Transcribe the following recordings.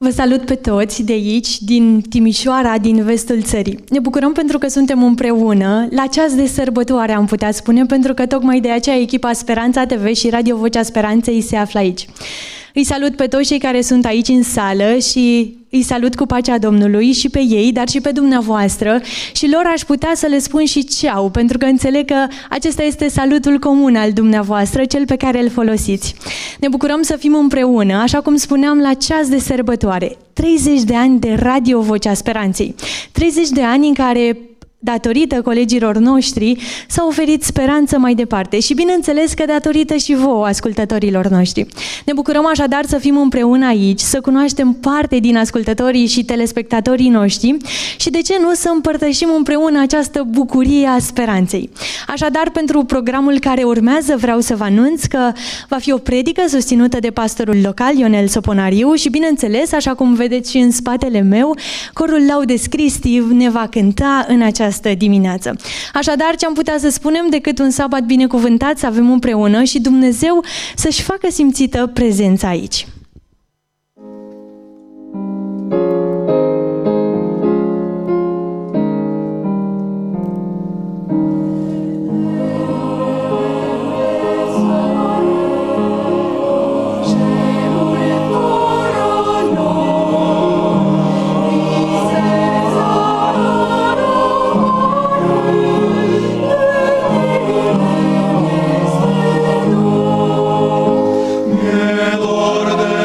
Vă salut pe toți de aici, din Timișoara, din vestul țării. Ne bucurăm pentru că suntem împreună, la ceas de sărbătoare am putea spune, pentru că tocmai de aceea echipa Speranța TV și Radio Vocea Speranței se află aici. Îi salut pe toți cei care sunt aici în sală și îi salut cu pacea Domnului și pe ei, dar și pe dumneavoastră, și lor aș putea să le spun și ceau, pentru că înțeleg că acesta este salutul comun al dumneavoastră, cel pe care îl folosiți. Ne bucurăm să fim împreună, așa cum spuneam, la ceas de sărbătoare. 30 de ani de Radio Vocea Speranței. 30 de ani în care, datorită colegilor noștri, s-a oferit speranță mai departe și bineînțeles că datorită și vouă, ascultătorilor noștri. Ne bucurăm așadar să fim împreună aici, să cunoaștem parte din ascultătorii și telespectatorii noștri și de ce nu să împărtășim împreună această bucurie a speranței. Așadar, pentru programul care urmează vreau să vă anunț că va fi o predică susținută de pastorul local Ionel Soponariu și bineînțeles, așa cum vedeți și în spatele meu, corul Laudes Christi ne va cânta în această dimineață. Așadar, ce am putea să spunem decât un sabat binecuvântat să avem împreună și Dumnezeu să-și facă simțită prezența aici. Dor de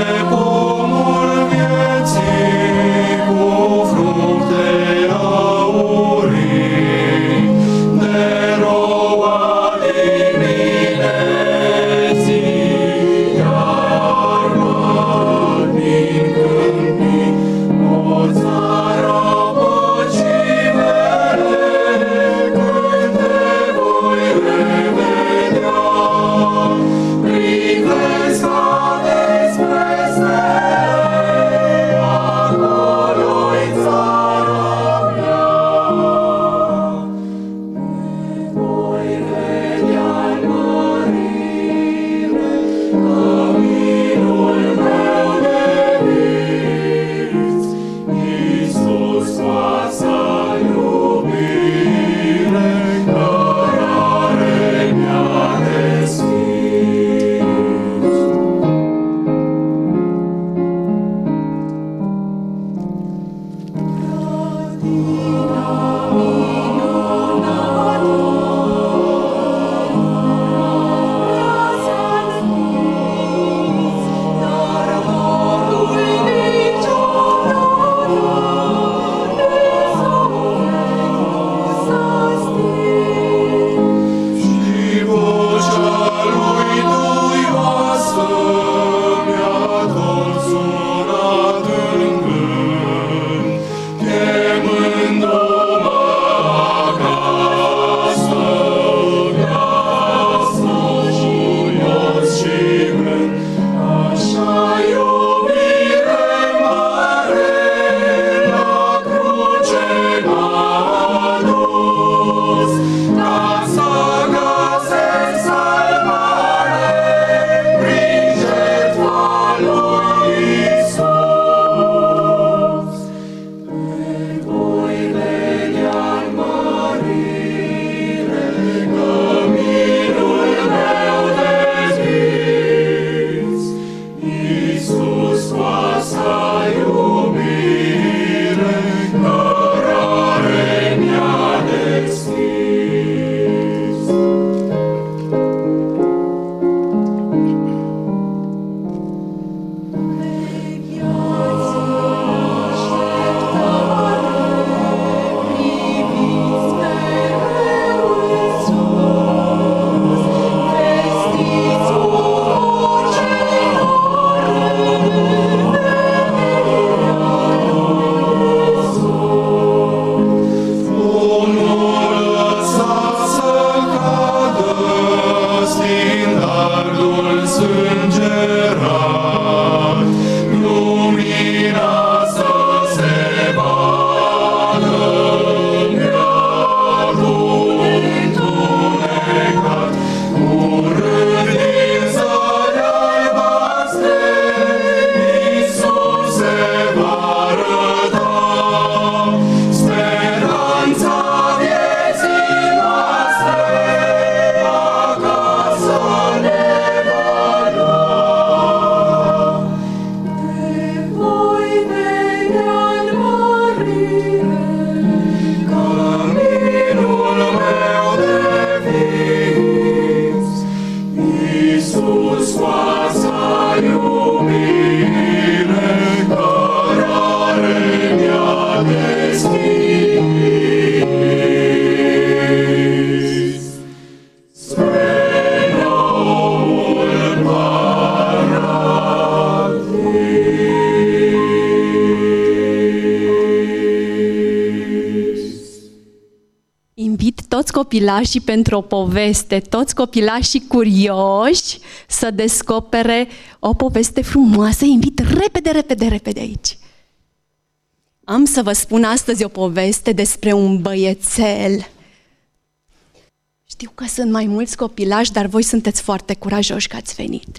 copilașii pentru o poveste, toți copilașii curioși să descopere o poveste frumoasă. Invit repede aici. Am să vă spun astăzi o poveste despre un băiețel. Știu că sunt mai mulți copilași, dar voi sunteți foarte curajoși că ați venit.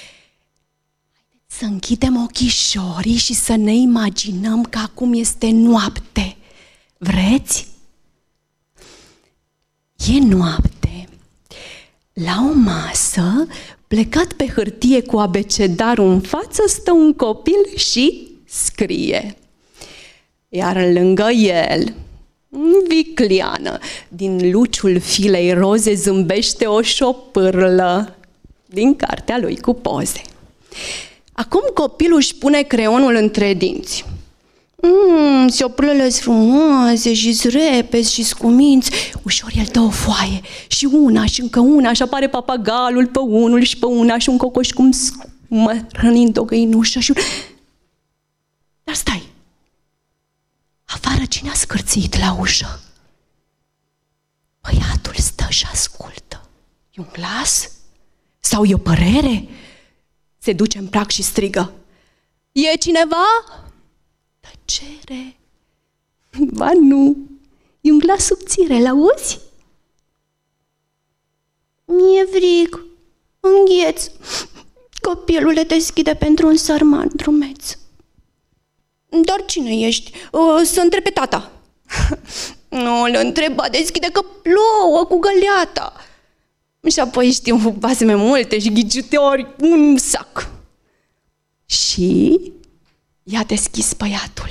Să închidem ochișorii și să ne imaginăm că acum este noapte. Vreți? E noapte. La o masă, plecat pe hârtie cu abecedarul în față, stă un copil și scrie. Iar lângă el, vicleană, din luciul filei roze zâmbește o șopârlă din cartea lui cu poze. Acum copilul își pune creionul între dinți. Șopârlele-s frumoase și-s repezi și-s cuminți. Ușor el dă o foaie și una și încă una și apare papagalul pe unul și pe una și un cocoș cum scumă, hrănind o găinușă și... Dar stai! Afară cine a scârțit la ușă? Băiatul stă și ascultă. E un glas? Sau e o părere? Se duce în prag și strigă. E cineva? Tăcere. Ba nu, e un glas subțire, l-auzi? Mi-e frig, îngheț. Copilul le deschide pentru un sărman drumeț. Dar cine ești? Să întreb pe tata. Nu, îl întreba, deschide că plouă cu găleata. Și apoi știu basme multe și ghiciuteori un sac. Și i-a deschis băiatul.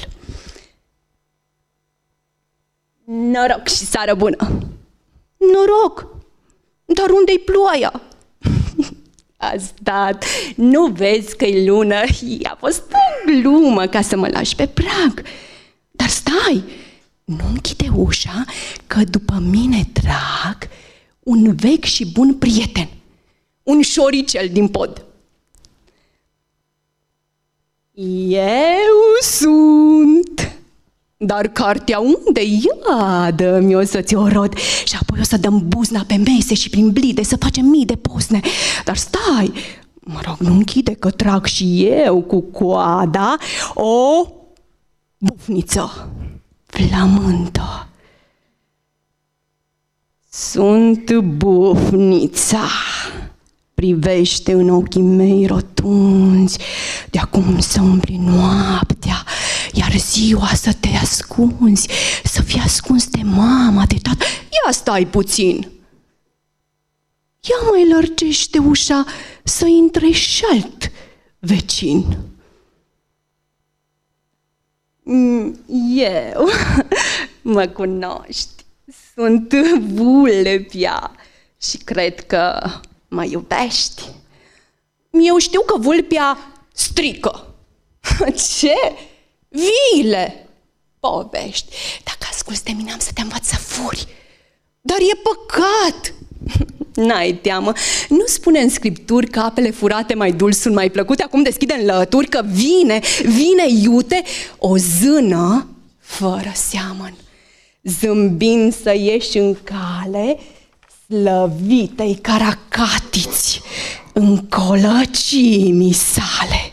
Noroc și seară bună. Noroc, dar unde-i ploaia? A stat, nu vezi că-i lună? A fost o glumă ca să mă lași pe prag. Dar stai, nu închide ușa, că după mine trag un vechi și bun prieten, un șoricel din pod. Eu sunt, dar cartea unde? Ia dă-mi, o să ți-o rod și apoi o să dăm buzna pe mese și prin blide să facem mii de pozne. Dar stai, mă rog, nu închide că trag și eu cu coada o bufniță flamântă. Sunt bufnița, privește în ochii mei rotunzi, de acum să umbli noaptea, iar ziua să te ascunzi, să fii ascuns de mama, de tată. Ia stai puțin! Ia mai lărgește ușa să intre și alt vecin. Eu, mă cunoști, sunt Vulpea și cred că mă iubești. Eu știu că Vulpea strică. Ce? Viile! Povești. Dacă asculți de mine am să te învăț să furi. Dar e păcat! N-ai teamă, nu spune în scripturi că apele furate mai dulci sunt mai plăcute, acum deschide în lături că vine iute o zână fără seamăn, zâmbind să ieși în cale, slăvitei caracatiți în colăcimii sale.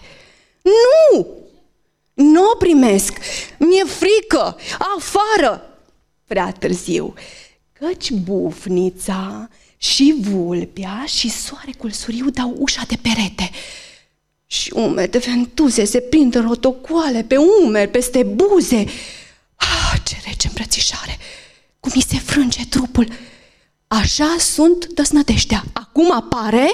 Nu o primesc, mi-e frică, afară, prea târziu, căci bufnița și Vulpea și soarecul suriu dau ușa de perete. Și umede ventuze se prind în rotocoale, pe umeri, peste buze. Ce rece îmbrățișare! Cum mi se frânge trupul! Așa sunt dăsnădeștea. Acum apare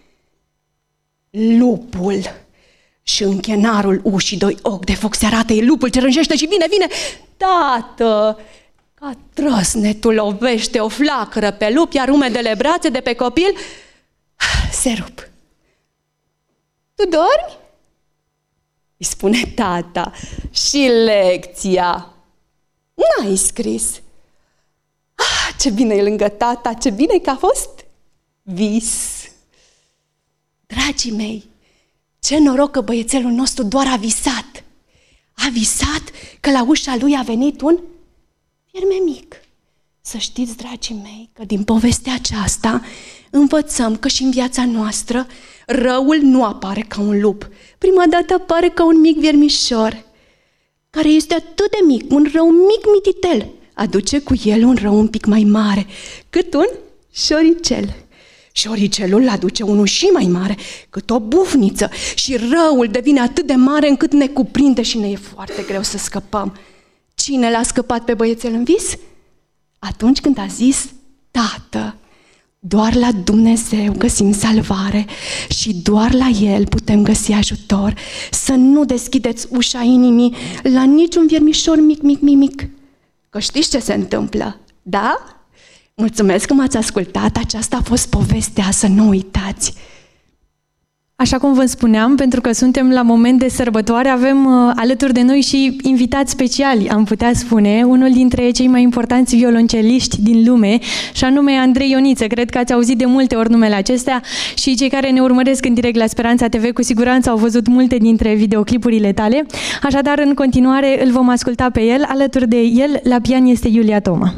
lupul. Și în chenarul ușii doi ochi de foc se arată, e lupul ce rânjește și vine. Tată! Ca trăsnetul lovește o flacără pe lup, iar umedele brațe de pe copil se rup. Tu dormi? Îi spune tata. Și lecția? N-ai scris. Ce bine e lângă tata, ce bine că a fost vis. Dragii mei, ce noroc că băiețelul nostru doar a visat. A visat că la ușa lui a venit un fierme mic, Să știți, dragii mei, că din povestea aceasta învățăm că și în viața noastră răul nu apare ca un lup. Prima dată apare ca un mic viermișor, care este atât de mic, un rău mic mititel, aduce cu el un rău un pic mai mare, cât un șoricel. Șoricelul aduce unul și mai mare, cât o bufniță, și răul devine atât de mare încât ne cuprinde și ne e foarte greu să scăpăm. Cine l-a scăpat pe băiețel în vis? Atunci când a zis: Tată, doar la Dumnezeu găsim salvare și doar la El putem găsi ajutor. Să nu deschideți ușa inimii la niciun viermișor mic. Că știți ce se întâmplă, da? Mulțumesc că m-ați ascultat, aceasta a fost povestea, să nu uitați. Așa cum vă spuneam, pentru că suntem la moment de sărbătoare, avem alături de noi și invitați speciali, am putea spune, unul dintre cei mai importanți violonceliști din lume, și anume Andrei Ioniță. Cred că ați auzit de multe ori numele acestea și cei care ne urmăresc în direct la Speranța TV cu siguranță au văzut multe dintre videoclipurile tale. Așadar, în continuare, îl vom asculta pe el. Alături de el, la pian, este Iulia Toma.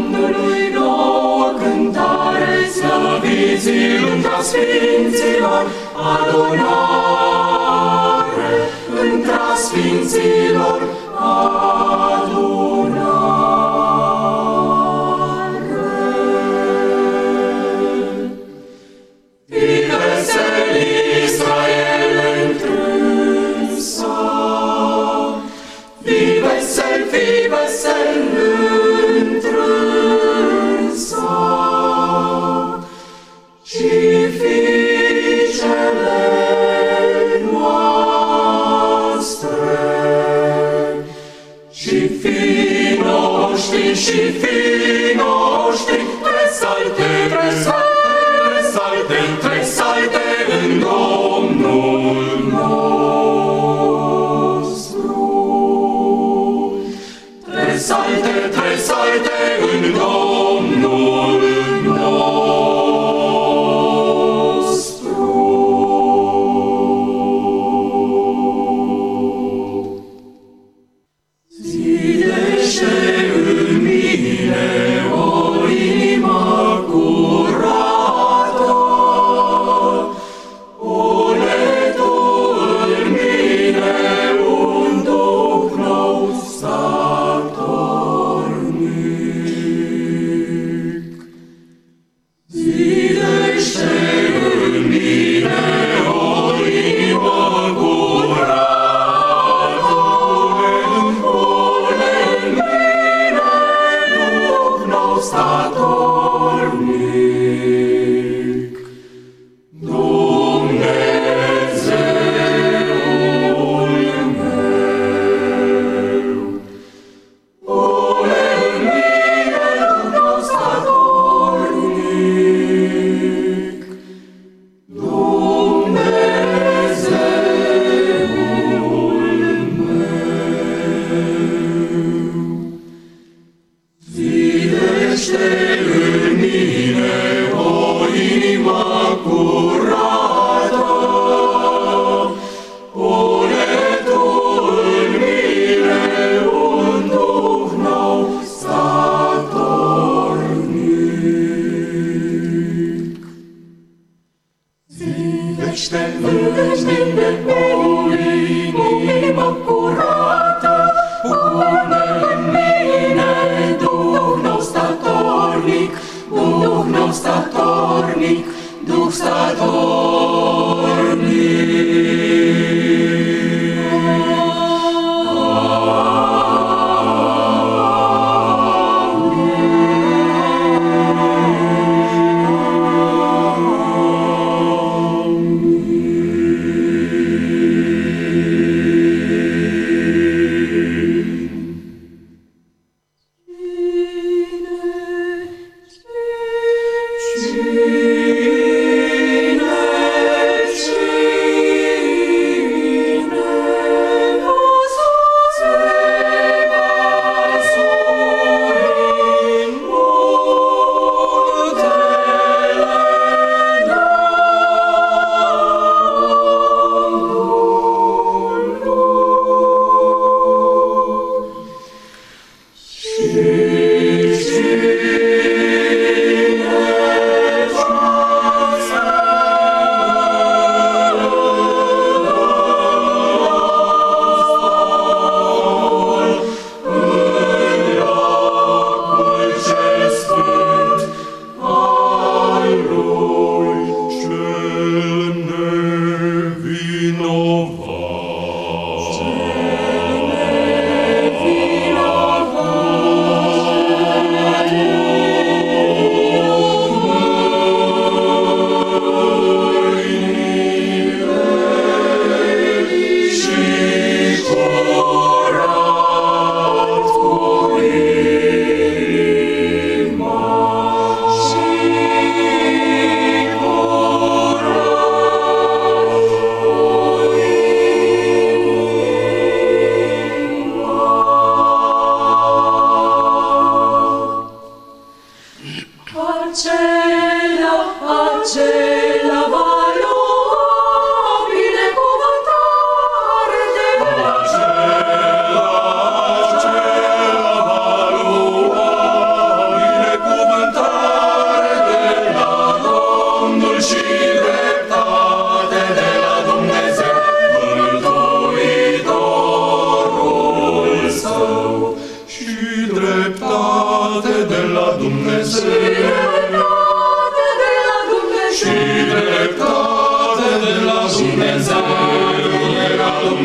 Domnului nouă cântare, slăviți-L între Sfinților, adunare, între Sfinților, și fii noștri, tresalte în Domnul nostru. Tresalte în Domnul nostru. Zidește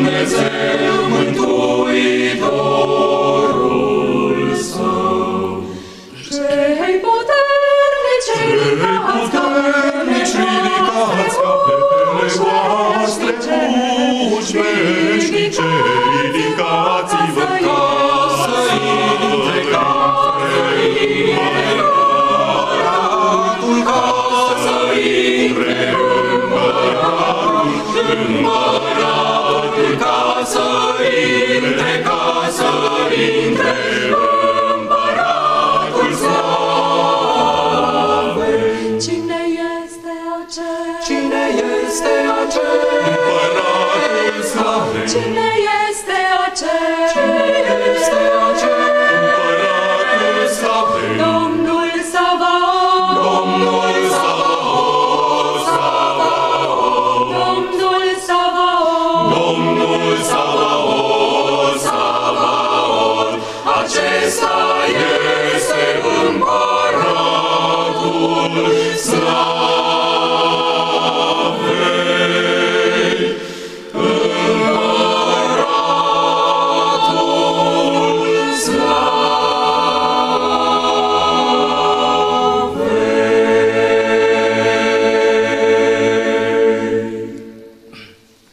Dumnezeu Mântuitorul său. Cei puternici ridicați ca pepele voastre, Puși veșnice, ridicați-vă ca să intre împăratul, ca să intre împăratul, ca să intre împăratul slavei. Cine este acel? Cine este acel împăratul slavei? Cine este acel? Cine este acel împăratul slavei? Domnul Savaot! Domnul Savaot, Savaot, Domnul Savaot! Domnul Savaot, Savaot, acesta este împăratul slavei. Împăratul slavei.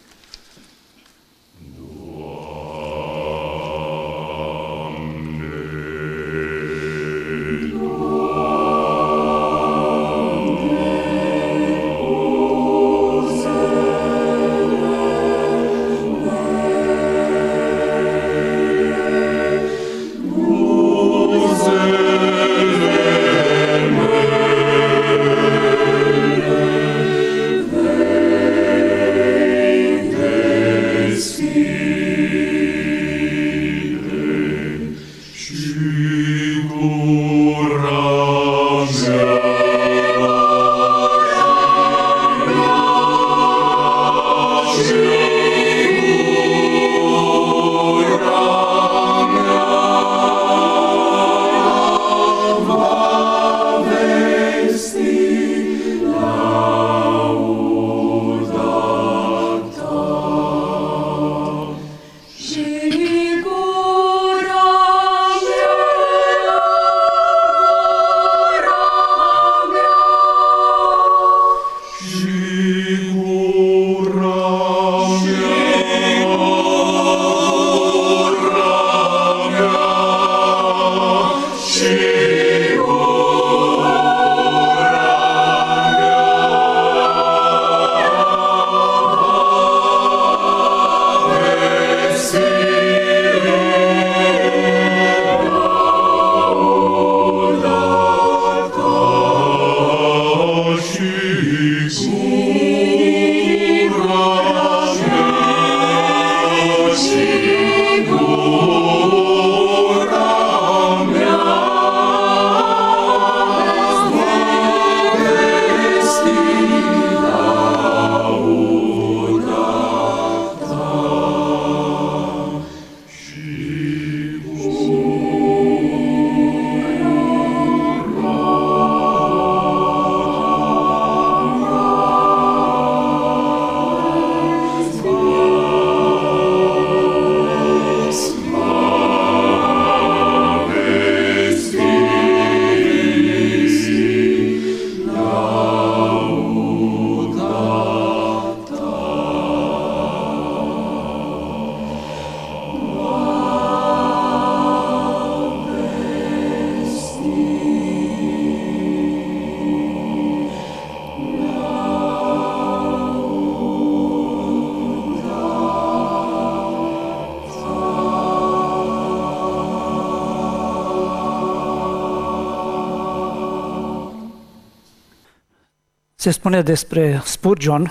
Se spune despre Spurgeon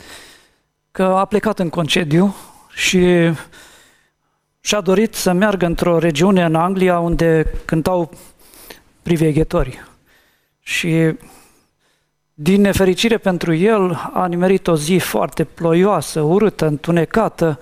că a plecat în concediu și și-a dorit să meargă într-o regiune în Anglia unde cântau priveghetori. Și din nefericire pentru el a nimerit o zi foarte ploioasă, urâtă, întunecată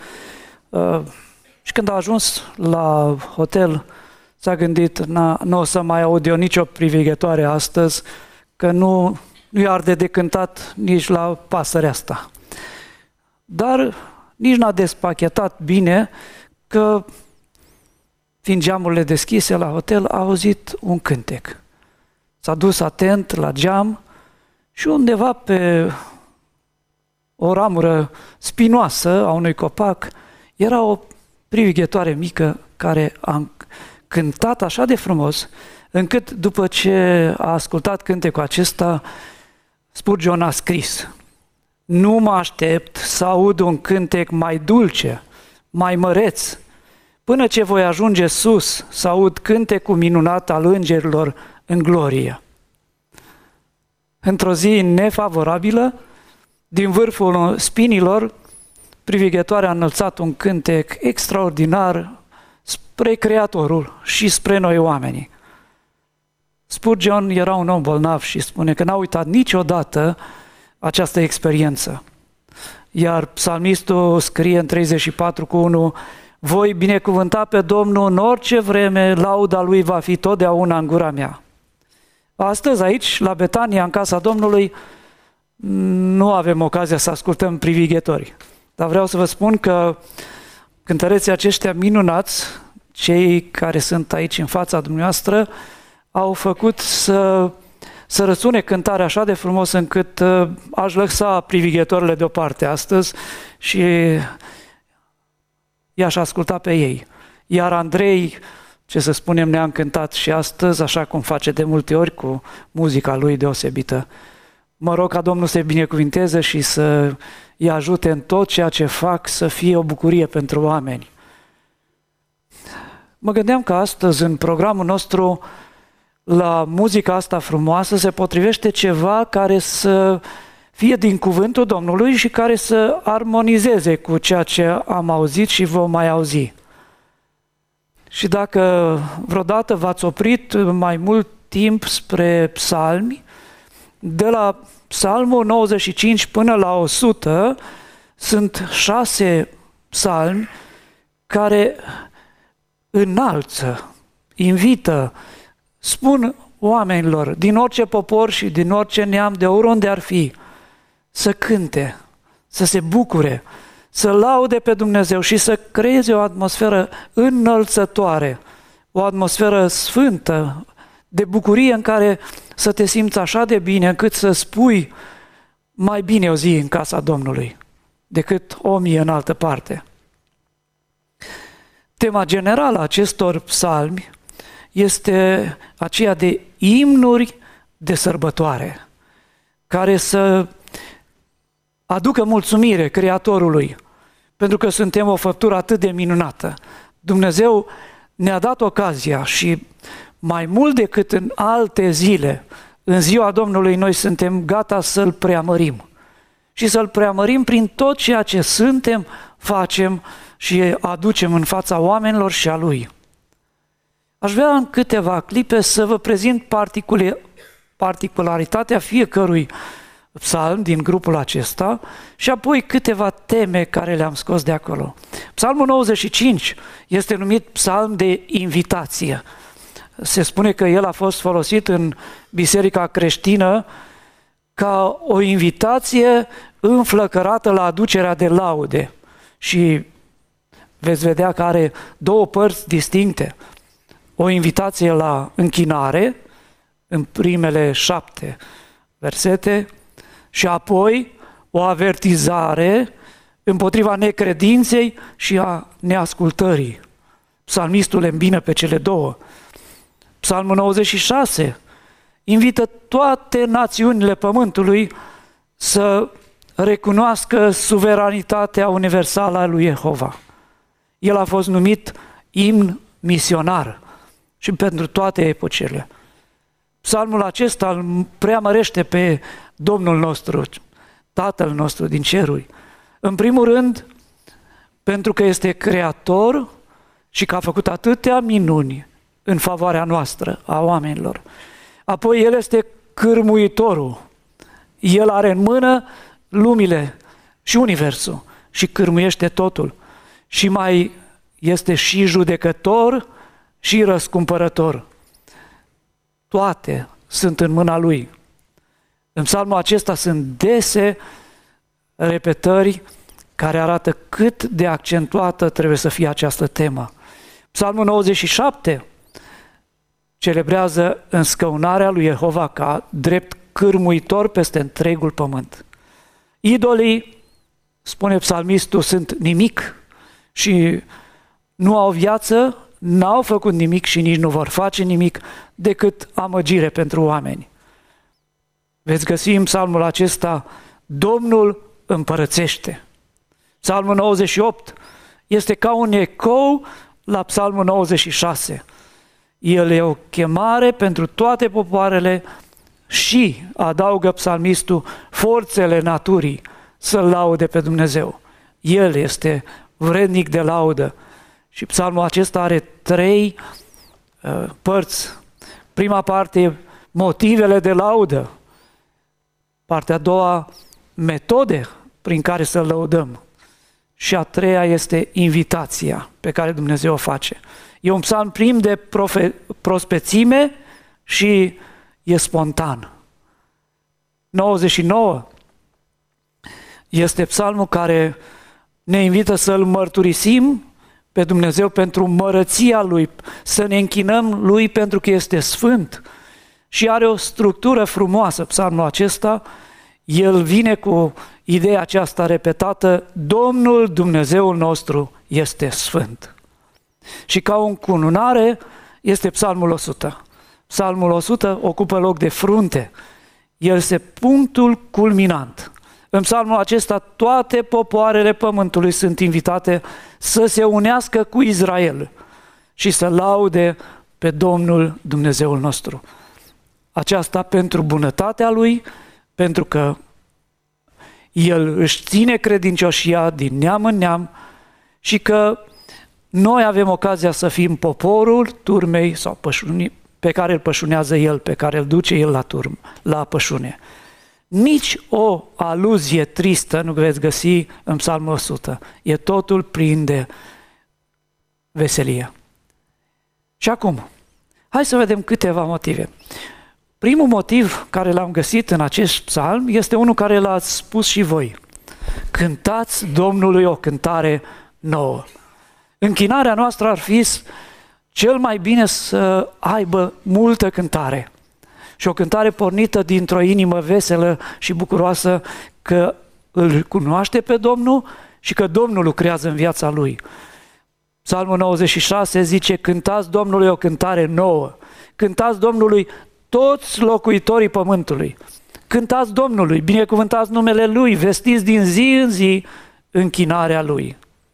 și când a ajuns la hotel s-a gândit, nu o să mai aud eu nicio priveghetoare astăzi, că nu i arde de cântat nici la pasărea asta. Dar nici n-a despachetat bine că, fiind geamurile deschise la hotel, a auzit un cântec. S-a dus atent la geam și undeva pe o ramură spinoasă a unui copac era o privighetoare mică care a cântat așa de frumos, încât după ce a ascultat cântecul acesta, Spurgeon a scris: nu mă aștept să aud un cântec mai dulce, mai măreț, până ce voi ajunge sus să aud cântecul minunat al îngerilor în glorie. Într-o zi nefavorabilă, din vârful spinilor, privighetoarea a înălțat un cântec extraordinar spre Creatorul și spre noi oamenii. Spurgeon era un om bolnav și spune că n-a uitat niciodată această experiență. Iar psalmistul scrie în 34:1: voi binecuvânta pe Domnul în orice vreme, lauda Lui va fi totdeauna în gura mea. Astăzi aici, la Betania, în casa Domnului, nu avem ocazia să ascultăm privighetori. Dar vreau să vă spun că cântăreții aceștia minunați, cei care sunt aici în fața dumneavoastră, au făcut să răsune cântarea așa de frumos încât aș lăsa privighetorile deoparte astăzi și i-aș asculta pe ei. Iar Andrei, ce să spunem, ne-a încântat și astăzi, așa cum face de multe ori cu muzica lui deosebită. Mă rog ca Domnul să-i binecuvinteze și să-i ajute în tot ceea ce fac să fie o bucurie pentru oameni. Mă gândeam că astăzi, în programul nostru, la muzica asta frumoasă se potrivește ceva care să fie din cuvântul Domnului și care să armonizeze cu ceea ce am auzit și vom mai auzi. Și dacă vreodată v-ați oprit mai mult timp spre psalmi, de la psalmul 95 până la 100 sunt 6 psalmi care înalță, invită, spun oamenilor din orice popor și din orice neam, de oriunde ar fi, să cânte, să se bucure, să laude pe Dumnezeu și să creeze o atmosferă înălțătoare, o atmosferă sfântă, de bucurie în care să te simți așa de bine încât să spui mai bine o zi în casa Domnului decât 1000 în altă parte. Tema generală a acestor psalmi este aceea de imnuri de sărbătoare, care să aducă mulțumire Creatorului, pentru că suntem o făptură atât de minunată. Dumnezeu ne-a dat ocazia și mai mult decât în alte zile, în ziua Domnului noi suntem gata să-L preamărim. Și să-L preamărim prin tot ceea ce suntem, facem și aducem în fața oamenilor și a Lui. Aș vrea în câteva clipe să vă prezint particularitatea fiecărui psalm din grupul acesta și apoi câteva teme care le-am scos de acolo. Psalmul 95 este numit psalm de invitație. Se spune că el a fost folosit în biserica creștină ca o invitație înflăcărată la aducerea de laude. Și veți vedea că are două părți distincte. O invitație la închinare, în primele 7 versete, și apoi o avertizare împotriva necredinței și a neascultării. Psalmistul le îmbină pe cele două. Psalmul 96 invită toate națiunile pământului să recunoască suveranitatea universală a lui Jehova. El a fost numit imn misionar și pentru toate epocele. Psalmul acesta îl preamărește pe Domnul nostru, Tatăl nostru din ceruri. În primul rând, pentru că este creator și că a făcut atâtea minuni în favoarea noastră, a oamenilor. Apoi El este cârmuitorul. El are în mână lumile și universul și cârmuiește totul. Și mai este și judecător și răscumpărător. Toate sunt în mâna Lui. În psalmul acesta sunt dese repetări care arată cât de accentuată trebuie să fie această temă. Psalmul 97 celebrează înscăunarea lui Jehova ca drept cârmuitor peste întregul pământ. Idolii, spune psalmistul, sunt nimic și nu au viață, n-au făcut nimic și nici nu vor face nimic decât amăgire pentru oameni. Veți găsi în psalmul acesta, Domnul împărățește. Psalmul 98 este ca un ecou la psalmul 96. El e o chemare pentru toate popoarele și, adaugă psalmistul, forțele naturii să-L laude pe Dumnezeu. El este vrednic de laudă. Și psalmul acesta are 3 părți. Prima parte, motivele de laudă. Partea a doua, metode prin care să lăudăm. Și a treia este invitația pe care Dumnezeu o face. E un psalm plin de prospețime și e spontan. 99 este psalmul care ne invită să-L mărturisim pe Dumnezeu pentru mărăția Lui, să ne închinăm Lui pentru că este sfânt. Și are o structură frumoasă psalmul acesta. El vine cu ideea aceasta repetată, Domnul Dumnezeul nostru este sfânt. Și ca o încununare este psalmul 100. Psalmul 100 ocupă loc de frunte. El este punctul culminant. În psalmul acesta toate popoarele pământului sunt invitate să se unească cu Israel și să laude pe Domnul Dumnezeul nostru. Aceasta pentru bunătatea Lui, pentru că El își ține credincioșia din neam în neam și că noi avem ocazia să fim poporul turmei sau pe care îl pășunează El, pe care îl duce El la pășune. Nici o aluzie tristă nu veți găsi în psalmul 100. E totul plin de veselie. Și acum, hai să vedem câteva motive. Primul motiv care l-am găsit în acest psalm este unul care l-ați spus și voi. Cântați Domnului o cântare nouă. Închinarea noastră ar fi cel mai bine să aibă multă cântare. Și o cântare pornită dintr-o inimă veselă și bucuroasă că îl cunoaște pe Domnul și că Domnul lucrează în viața lui. Psalmul 96 zice, cântați Domnului o cântare nouă. Cântați Domnului toți locuitorii pământului. Cântați Domnului, binecuvântați numele Lui, vestiți din zi în zi închinarea Lui.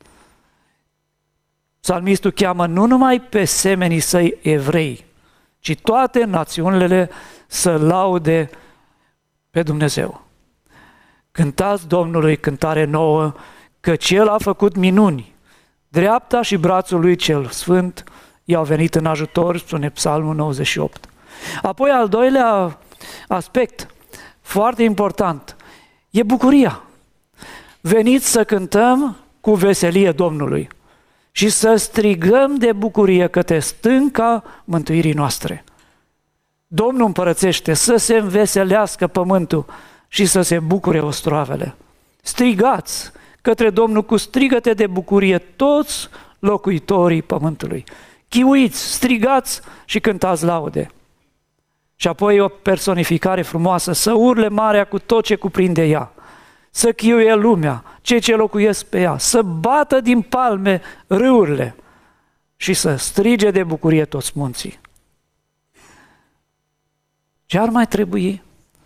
Psalmistul cheamă nu numai pe semenii săi evrei, ci toate națiunile să laude pe Dumnezeu. Cântați Domnului cântare nouă, căci El a făcut minuni. Dreapta și brațul Lui cel sfânt i-au venit în ajutor, spune Psalmul 98. Apoi al doilea aspect, foarte important, e bucuria. Veniți să cântăm cu veselie Domnului și să strigăm de bucurie către stânca mântuirii noastre. Domnul împărățește, să se înveselească pământul și să se bucure ostroavele. Strigați către Domnul cu strigăte de bucurie toți locuitorii pământului. Chiuiți, strigați și cântați laude. Și apoi o personificare frumoasă, să urle marea cu tot ce cuprinde ea, să chiuie lumea, cei ce locuiesc pe ea, să bată din palme râurile și să strige de bucurie toți munții. Ce ar mai trebui?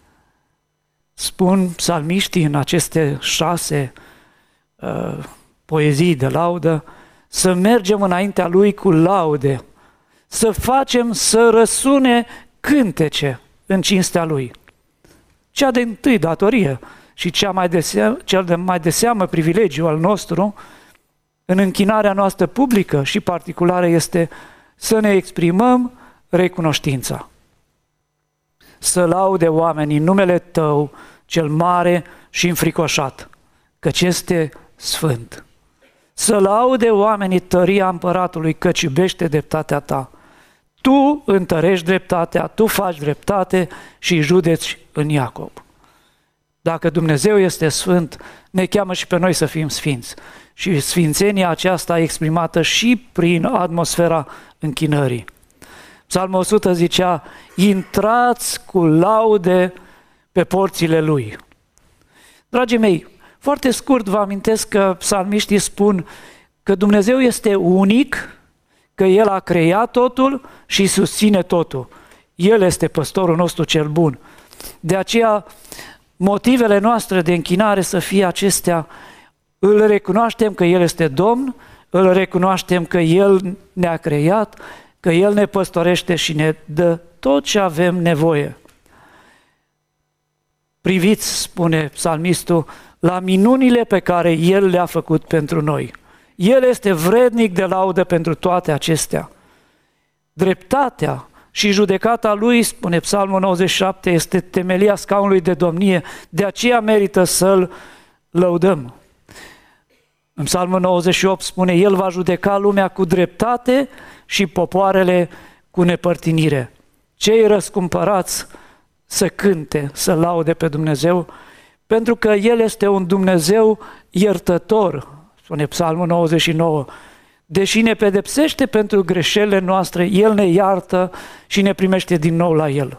Spun psalmiștii în aceste 6 poezii de laudă, să mergem înaintea Lui cu laude, să facem să răsune cântece în cinstea Lui. Cea de întâi datorie și cel de mai de seamă privilegiu al nostru în închinarea noastră publică și particulară este să ne exprimăm recunoștința. Să laude oamenii numele Tău cel mare și înfricoșat, căci este sfânt. Să laude oamenii tăria împăratului, căci iubește dreptatea Ta. Tu întărești dreptatea, Tu faci dreptate și judeci în Iacob. Dacă Dumnezeu este sfânt, ne cheamă și pe noi să fim sfinți. Și sfințenia aceasta exprimată și prin atmosfera închinării. Psalmul 100 zicea, intrați cu laude pe porțile Lui. Dragii mei, foarte scurt vă amintesc că psalmiștii spun că Dumnezeu este unic, că El a creat totul și susține totul. El este păstorul nostru cel bun. De aceea, motivele noastre de închinare să fie acestea: îl recunoaștem că El este Domn, îl recunoaștem că El ne-a creat, că El ne păstorește și ne dă tot ce avem nevoie. Priviți, spune psalmistul, la minunile pe care El le-a făcut pentru noi. El este vrednic de laudă pentru toate acestea. Dreptatea și judecata Lui, spune Psalmul 97, este temelia scaunului de domnie, de aceea merită să-L lăudăm. În Psalmul 98 spune, El va judeca lumea cu dreptate și popoarele cu nepărtinire. Cei răscumpărați să cânte, să laude pe Dumnezeu, pentru că El este un Dumnezeu iertător, spune Psalmul 99. Deși ne pedepsește pentru greșelile noastre, El ne iartă și ne primește din nou la El.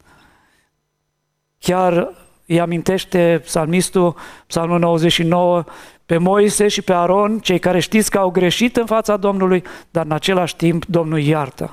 Chiar îi amintește psalmistul, Psalmul 99, pe Moise și pe Aron, cei care știți că au greșit în fața Domnului, dar în același timp Domnul iartă.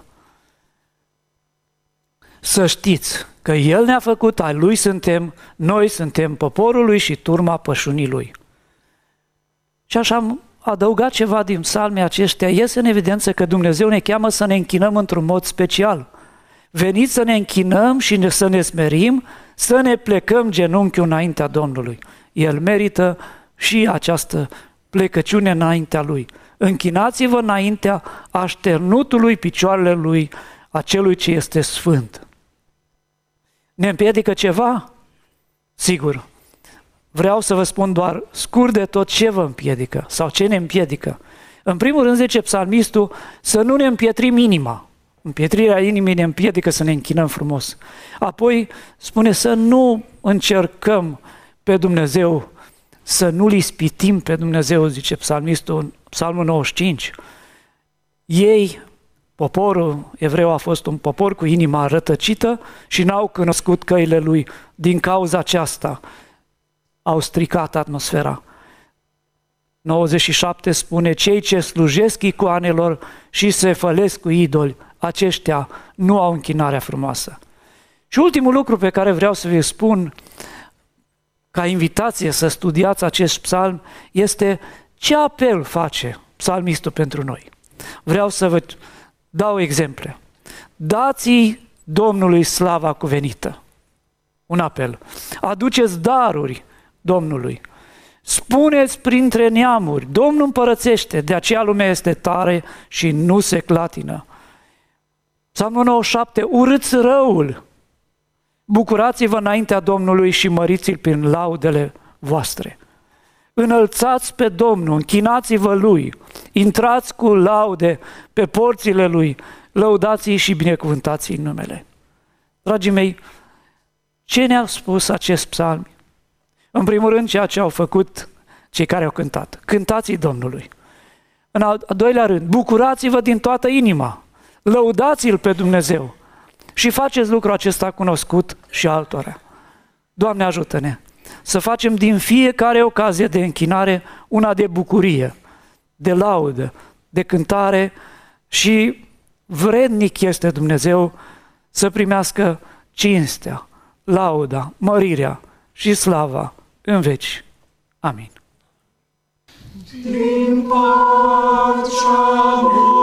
Să știți că El ne-a făcut, ai Lui suntem, noi suntem poporul Lui și turma pășunii Lui. Și așa am adăugat ceva din psalmii aceștia. Iese în evidență că Dumnezeu ne cheamă să ne închinăm într-un mod special. Veniți să ne închinăm și să ne smerim, să ne plecăm genunchiul înaintea Domnului. El merită și această plecăciune înaintea Lui. Închinați-vă înaintea așternutului picioarele Lui, a celui ce este sfânt. Ne împiedică ceva? Sigur. Vreau să vă spun doar scurt de tot ce vă împiedică sau ce ne împiedică. În primul rând zice psalmistul să nu ne împietrim inima. Împietrirea inimii ne împiedică să ne închinăm frumos. Apoi spune să nu încercăm pe Dumnezeu, să nu-L ispitim pe Dumnezeu, zice psalmistul în Psalmul 95. Ei, poporul evreu a fost un popor cu inima rătăcită și n-au cunoscut căile Lui. Din cauza aceasta au stricat atmosfera. 97 spune, cei ce slujesc icoanelor și se fălesc cu idoli, aceștia nu au închinarea frumoasă. Și ultimul lucru pe care vreau să vi spun, ca invitație să studiați acest psalm, este ce apel face psalmistul pentru noi. Vreau să vă dau exemple. Dați Domnului slava cuvenită. Un apel. Aduceți daruri Domnului. Spuneți printre neamuri, Domnul împărățește, de aceea lumea este tare și nu se clatină. Psalmul 97, urâți răul, bucurați-vă înaintea Domnului și măriți-l prin laudele voastre. Înălțați pe Domnul, închinați-vă Lui, intrați cu laude pe porțile Lui, lăudați-i și binecuvântați-i în numele. Dragii mei, ce ne-a spus acest psalm? În primul rând, ceea ce au făcut cei care au cântat. Cântați-i Domnului. În al doilea rând, bucurați-vă din toată inima. Lăudați-l pe Dumnezeu. Și faceți lucrul acesta cunoscut și altora. Doamne, ajută-ne să facem din fiecare ocazie de închinare una de bucurie, de laudă, de cântare și vrednic este Dumnezeu să primească cinstea, lauda, mărirea și slava în veci. Amin. Din pacea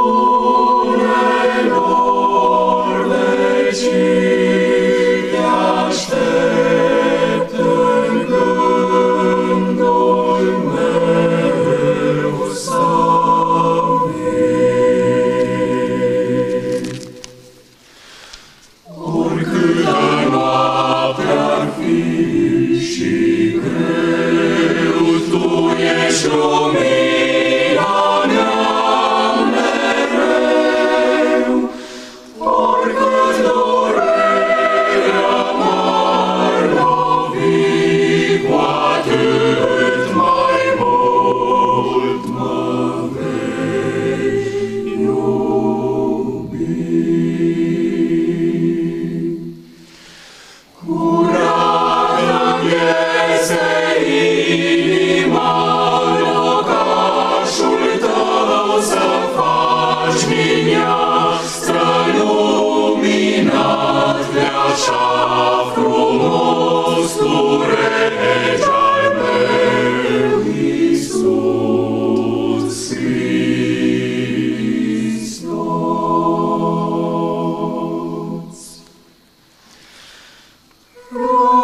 bunelor vecii te aștept în gândul meu să vin. Oricâtă noapte ar fi și greu, Tu ești lumina mea mereu. frumos tu regi al meu, Iisus Hristos.